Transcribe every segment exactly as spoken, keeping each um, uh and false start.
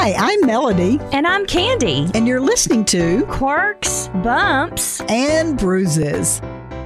Hi, I'm Melody. And I'm Candy. And you're listening to Quirks, Bumps, and Bruises.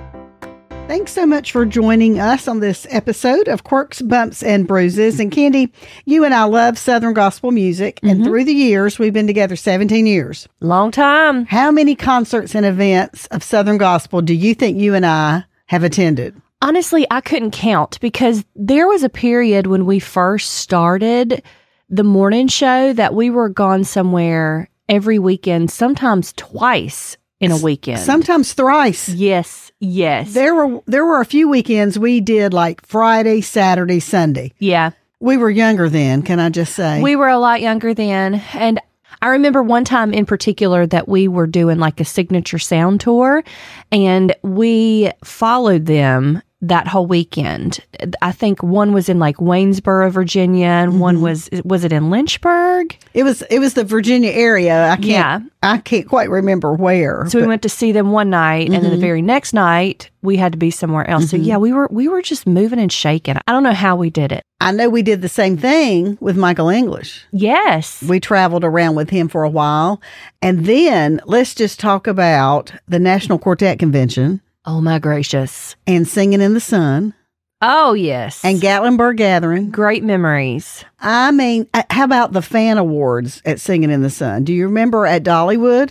Thanks so much for joining us on this episode of Quirks, Bumps, and Bruises. And Candy, you and I love Southern gospel music. Mm-hmm. And through the years, we've been together seventeen years. Long time. How many concerts and events of Southern gospel do you think you and I have attended? Honestly, I couldn't count because there was a period when we first started the morning show that we were gone somewhere every weekend, sometimes twice in a weekend. Sometimes thrice. Yes, yes. There were there were a few weekends we did like Friday, Saturday, Sunday. Yeah. We were younger then, can I just say? We were a lot younger then. And I remember one time in particular that we were doing like a signature sound tour and we followed them that whole weekend. I think one was in like Waynesboro, Virginia, and mm-hmm. one was, was it in Lynchburg? It was, it was the Virginia area. I can't, yeah. I can't quite remember where. So but. we went to see them one night mm-hmm. and then the very next night we had to be somewhere else. Mm-hmm. So yeah, we were, we were just moving and shaking. I don't know how we did it. I know we did the same thing with Michael English. Yes. We traveled around with him for a while. And then let's just talk about the National Quartet Convention. Oh, my gracious. And Singing in the Sun. Oh, yes. And Gatlinburg Gathering. Great memories. I mean, how about the fan awards at Singing in the Sun? Do you remember at Dollywood?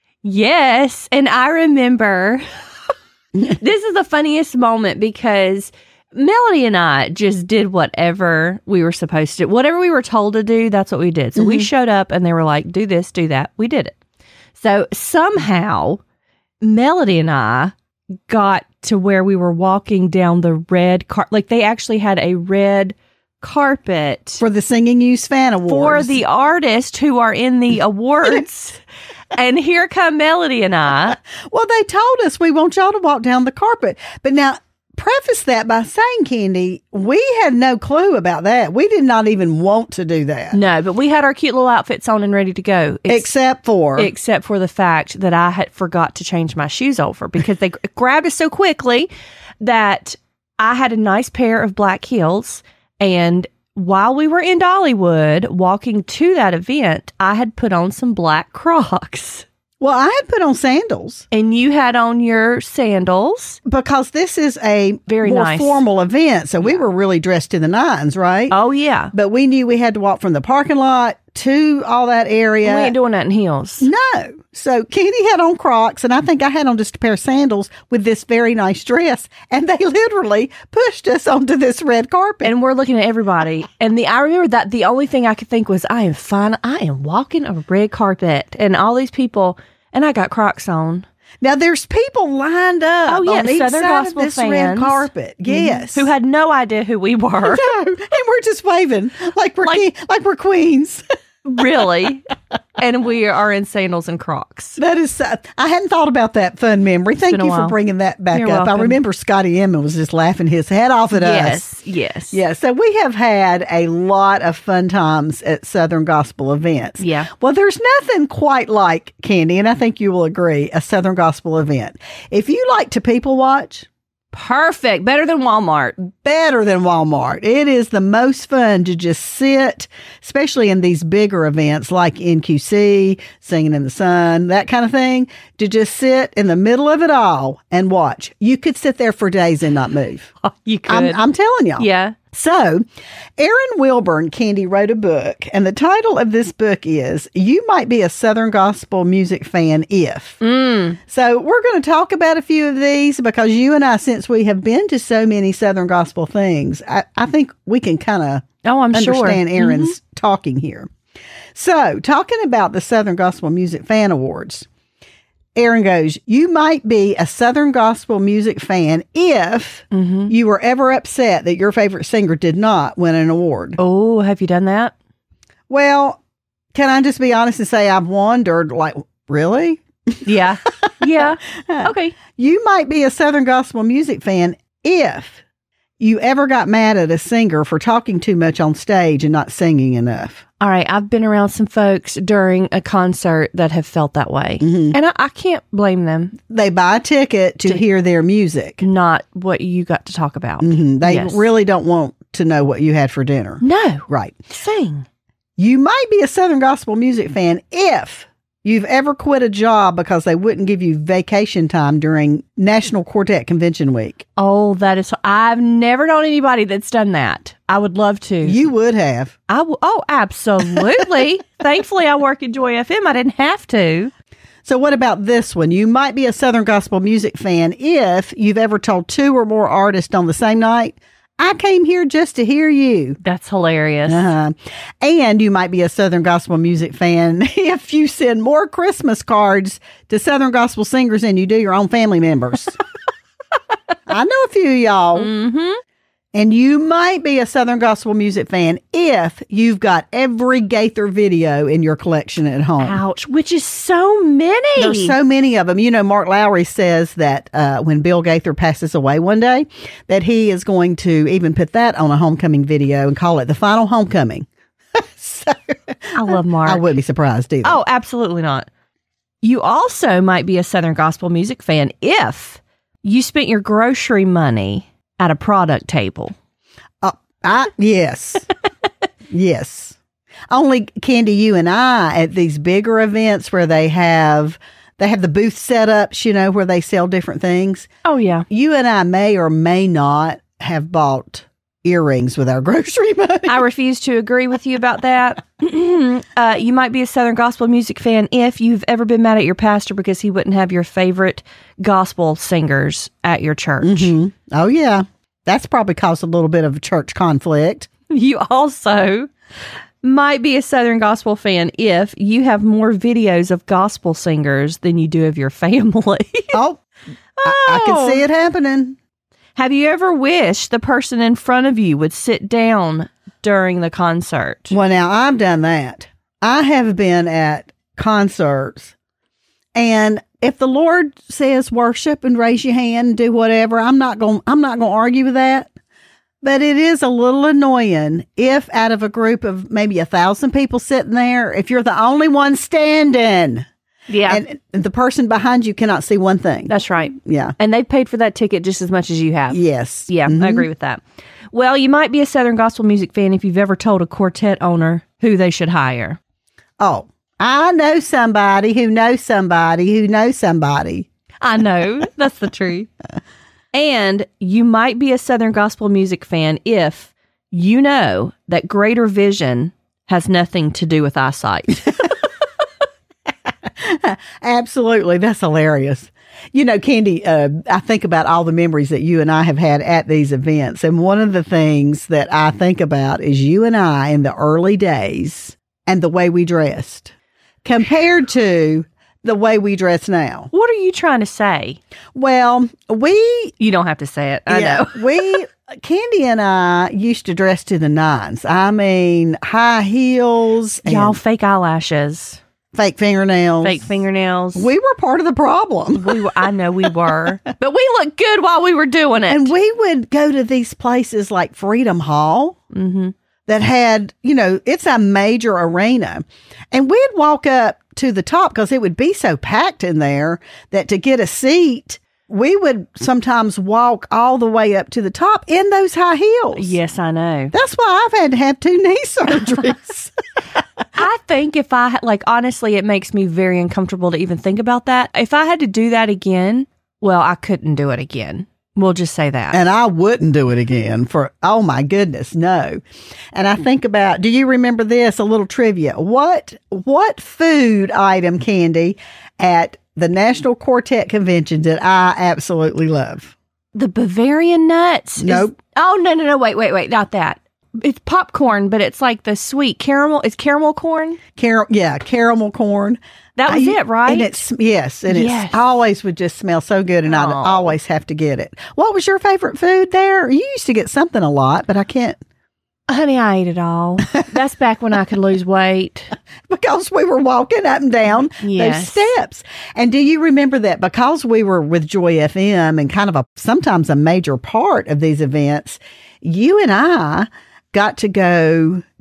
Yes. And I remember, this is the funniest moment because Melody and I just did whatever we were supposed to do. Whatever we were told to do, that's what we did. So mm-hmm. we showed up and they were like, do this, do that. We did it. So somehow, Melody and I got to where we were walking down the red car. Like they actually had a red carpet for the Singing Youth Fan Awards for the artists who are in the awards. And here come Melody and I. Well, they told us we want y'all to walk down the carpet. But now, preface that by saying, Candy, we had no clue about that. We did not even want to do that. No, but we had our cute little outfits on and ready to go. Ex- except for? Except for the fact that I had forgot to change my shoes over because they grabbed us so quickly that I had a nice pair of black heels. And while we were in Dollywood walking to that event, I had put on some black Crocs. Well, I had put on sandals. And you had on your sandals. Because this is a very more nice formal event. So yeah. we were really dressed to the nines, right? Oh, yeah. But we knew we had to walk from the parking lot to all that area. We ain't doing that in heels. No. So Candy had on Crocs, and I think I had on just a pair of sandals with this very nice dress. And they literally pushed us onto this red carpet. And we're looking at everybody. And the I remember that the only thing I could think was, I am fine. I am walking a red carpet. And all these people... And I got Crocs on. Now, there's people lined up oh, yeah, on each Southern side Gospel of this fans. red carpet. Yes. Mm-hmm. Who had no idea who we were. No, and we're just waving like we're, like, ke- like we're queens. Really? And we are in sandals and Crocs. That is, uh, I hadn't thought about that fun memory. Thank you for bringing that back You're up. welcome. I remember Scotty Emmett was just laughing his head off at yes, us. Yes, yes. Yeah, so we have had a lot of fun times at Southern Gospel events. Yeah. Well, there's nothing quite like, Candy, and I think you will agree, a Southern Gospel event. If you like to people watch... Perfect. Better than Walmart. Better than Walmart. It is the most fun to just sit, especially in these bigger events like N Q C, Singing in the Sun, that kind of thing, to just sit in the middle of it all and watch. You could sit there for days and not move. You could. I'm, I'm telling y'all. Yeah. So, Aaron Wilburn, Candy, wrote a book, and the title of this book is You Might Be a Southern Gospel Music Fan If. Mm. So, we're going to talk about a few of these because you and I, since we have been to so many Southern Gospel things, I, I think we can kind of oh, I'm understand sure. Aaron's mm-hmm. talking here. So, talking about the Southern Gospel Music Fan Awards, Aaron goes, you might be a Southern Gospel music fan if mm-hmm. you were ever upset that your favorite singer did not win an award. Oh, have you done that? Well, can I just be honest and say I've wondered, like, really? Yeah. Yeah. Okay. You might be a Southern Gospel music fan if you ever got mad at a singer for talking too much on stage and not singing enough. All right. I've been around some folks during a concert that have felt that way. Mm-hmm. And I, I can't blame them. They buy a ticket to, to hear their music. Not what you got to talk about. Mm-hmm. They yes. really don't want to know what you had for dinner. No. Right. Sing. You might be a Southern gospel music fan if you've ever quit a job because they wouldn't give you vacation time during National Quartet Convention Week. Oh, that is, I've never known anybody that's done that. I would love to. You would have. I w- oh, absolutely. Thankfully, I work at Joy F M. I didn't have to. So what about this one? You might be a Southern gospel music fan if you've ever told two or more artists on the same night, I came here just to hear you. That's hilarious. Uh-huh. And you might be a Southern gospel music fan if you send more Christmas cards to Southern gospel singers than you do your own family members. I know a few of y'all. Mm-hmm. And you might be a Southern gospel music fan if you've got every Gaither video in your collection at home. Ouch, which is so many. There's so many of them. You know, Mark Lowry says that uh, when Bill Gaither passes away one day, that he is going to even put that on a homecoming video and call it the final homecoming. So, I love Mark. I wouldn't be surprised either. Oh, absolutely not. You also might be a Southern gospel music fan if you spent your grocery money at a product table. Uh, I, yes. Yes. Only, Candy, you and I at these bigger events where they have they have the booth setups, you know, where they sell different things. Oh, yeah. You and I may or may not have bought earrings with our grocery money. I refuse to agree with you about that. uh, you might be a Southern gospel music fan if you've ever been mad at your pastor because he wouldn't have your favorite gospel singers at your church. Mm-hmm. Oh, yeah. That's probably caused a little bit of church conflict. You also might be a Southern gospel fan if you have more videos of gospel singers than you do of your family. Oh, I, I can see it happening. Have you ever wished the person in front of you would sit down during the concert? Well, now, I've done that. I have been at concerts, and if the Lord says worship and raise your hand and do whatever, I'm not going I'm not going to argue with that. But it is a little annoying if out of a group of maybe a thousand people sitting there, if you're the only one standing. Yeah. And the person behind you cannot see one thing. That's right. Yeah. And they've paid for that ticket just as much as you have. Yes. Yeah, Mm-hmm. I agree with that. Well, you might be a Southern gospel music fan if you've ever told a quartet owner who they should hire. Oh, I know somebody who knows somebody who knows somebody. I know. That's the truth. And you might be a Southern gospel music fan if you know that greater vision has nothing to do with eyesight. Absolutely. That's hilarious. You know, Candy, uh, I think about all the memories that you and I have had at these events. And one of the things that I think about is you and I in the early days and the way we dressed compared to the way we dress now. What are you trying to say? Well, we... You don't have to say it. I yeah, know. we... Candy and I used to dress to the nines. I mean, high heels. And Y'all fake eyelashes. Fake fingernails. Fake fingernails. We were part of the problem. We were, I know we were. But we looked good while we were doing it. And we would go to these places like Freedom Hall Mm-hmm. that had, you know, it's a major arena. And we'd walk up to the top because it would be so packed in there that to get a seat, we would sometimes walk all the way up to the top in those high heels. Yes, I know. That's why I've had to have two knee surgeries. I think if I, like, honestly, it makes me very uncomfortable to even think about that. If I had to do that again, well, I couldn't do it again. We'll just say that. And I wouldn't do it again for, oh my goodness, no. And I think about, do you remember this? A little trivia. What, what food item, Candy, at the National Quartet Convention did I absolutely love? The Bavarian nuts. is- Nope. oh, no, no, no. Wait, wait, wait. Not that. It's popcorn, but it's like the sweet caramel. It's caramel corn. Car- yeah, caramel corn. That was I- it, right? And it's, yes, and Yes. it's always would just smell so good, and I'd Oh. always have to get it. What was your favorite food there? You used to get something a lot, but I can't, Honey, I ate it all. That's back when I could lose weight. because we were walking up and down Yes. those steps. And do you remember that because we were with Joy F M and kind of a sometimes a major part of these events, you and I got to go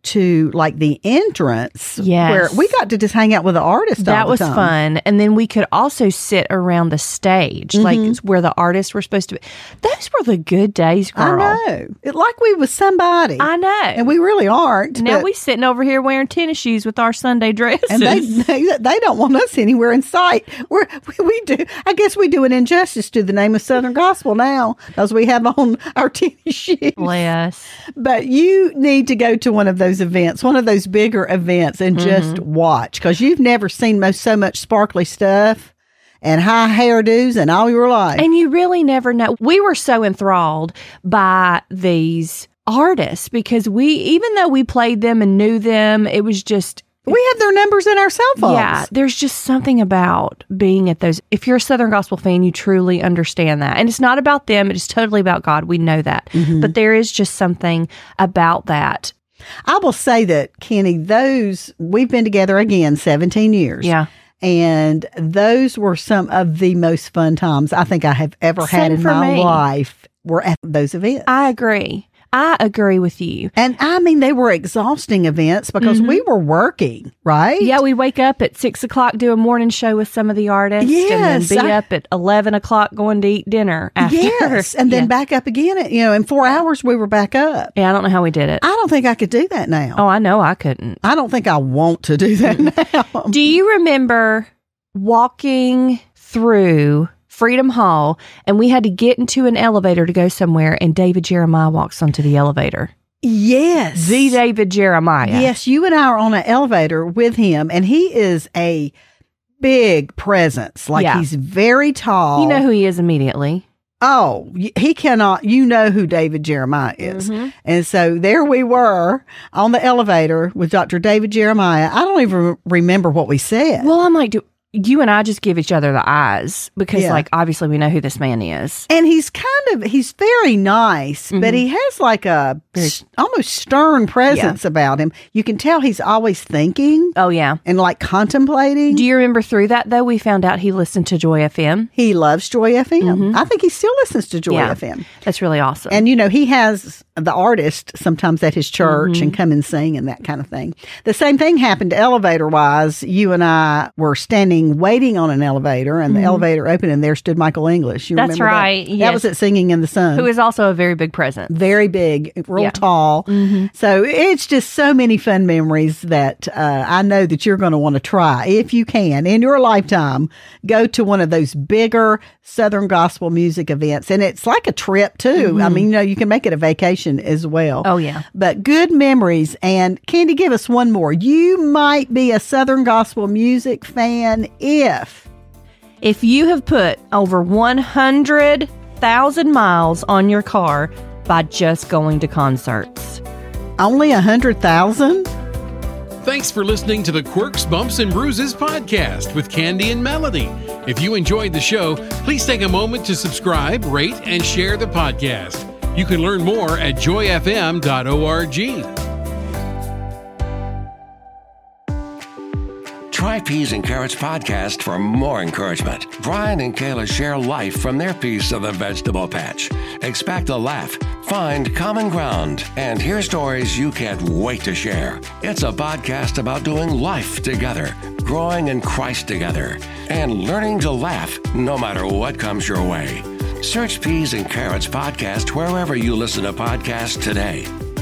to like the entrance Yes. where we got to just hang out with the artist all That the was time. fun. And then we could also sit around the stage, Mm-hmm. like where the artists were supposed to be. Those were the good days, girl. I know. It, like we was somebody. I know. And we really aren't. now but- we sitting over here wearing tennis shoes with our Sunday dresses. And they, they they don't want us anywhere in sight. We're, we we do. I guess we do an injustice to the name of Southern Gospel now because we have on our tennis shoes. Bless. But you need to go to one of those events, one of those bigger events, and just watch because you've never seen most so much sparkly stuff and high hairdos in all your life. And you really never know. We were so enthralled by these artists because we, even though we played them and knew them, it was just, we have their numbers in our cell phones. yeah, there's just something about being at those. If you're a Southern Gospel fan, you truly understand that. And it's not about them. It is totally about God. We know that. But there is just something about that. I will say that, Kenny, those, we've been together again seventeen years. Yeah. And those were some of the most fun times I think I have ever had Same in for my me. life were at those events. I agree. I agree with you. and I mean, they were exhausting events because we were working, right? Yeah, we wake up at six o'clock, do a morning show with some of the artists, Yes, and then be I- up at eleven o'clock going to eat dinner after. Yes. And then Yeah. back up again. At, you know, in four hours, we were back up. Yeah, I don't know how we did it. I don't think I could do that now. Oh, I know I couldn't. I don't think I want to do that now. Do you remember walking through Freedom Hall and we had to get into an elevator to go somewhere and David Jeremiah walks onto the elevator? Yes. The David Jeremiah. Yes, you and I are on an elevator with him, and he is a big presence. Like Yeah. he's very tall. You know who he is immediately. Oh, y- he cannot. You know who David Jeremiah is. And so there we were on the elevator with Doctor David Jeremiah. I don't even remember what we said. Well, I'm like, do you and I just give each other the eyes because, Yeah. like, obviously we know who this man is. And he's kind of, he's very nice, but he has like a Very- s- almost stern presence about him. You can tell he's always thinking Oh, yeah. and like contemplating. Do you remember through that, though, we found out he listened to Joy F M? He loves Joy F M. I think he still listens to Joy Yeah. F M. That's really awesome. And, you know, he has the artist sometimes at his church and come and sing and that kind of thing. The same thing happened elevator wise. You and I were standing waiting on an elevator and the elevator opened and there stood Michael English. You That's remember that? right, That yes. was at Singing in the Sun. who is also a very big presence. Very big, real Yeah. tall. So it's just so many fun memories that uh, I know that you're going to want to try. If you can, in your lifetime, go to one of those bigger Southern gospel music events. And it's like a trip, too. I mean, you know, you can make it a vacation as well. Oh, yeah. But good memories. And Candy, give us one more. You might be a Southern gospel music fan if... If you have put over one hundred thousand miles on your car by just going to concerts. Only a hundred thousand? Thanks for listening to the Quirks, Bumps, and Bruises podcast with Candy and Melody. If you enjoyed the show, please take a moment to subscribe, rate, and share the podcast. You can learn more at joy f m dot org. Try Peas and Carrots podcast for more encouragement. Brian and Kayla share life from their piece of the vegetable patch. Expect a laugh, find common ground, and hear stories you can't wait to share. It's a podcast about doing life together, growing in Christ together, and learning to laugh no matter what comes your way. Search Peas and Carrots podcast wherever you listen to podcasts today.